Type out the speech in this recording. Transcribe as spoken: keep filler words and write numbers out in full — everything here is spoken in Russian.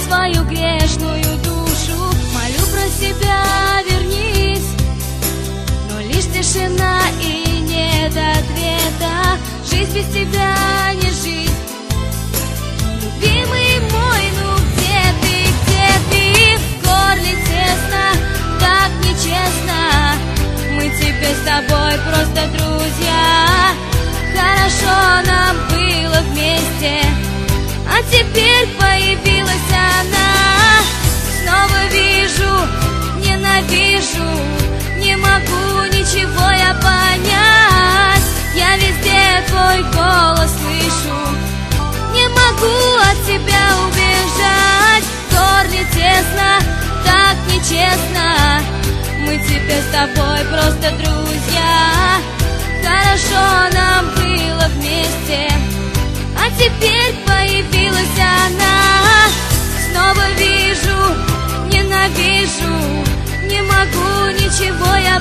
свою грешную душу. Молю про себя, вернись, но лишь тишина и нет ответа. Жизнь без тебя не жизнь. Любимый мой, ну где ты, где ты? В горле тесно, так нечестно. Мы теперь с тобой просто друзья. Хорошо нам было вместе, а теперь появилась она. Снова вижу, ненавижу, не могу ничего я понять. Я везде твой голос слышу, не могу от тебя убежать. В горле тесно, так нечестно. Мы теперь с тобой просто друзья. Хорошо нам было вместе, а теперь появилась она. Снова вижу, ненавижу, не могу ничего я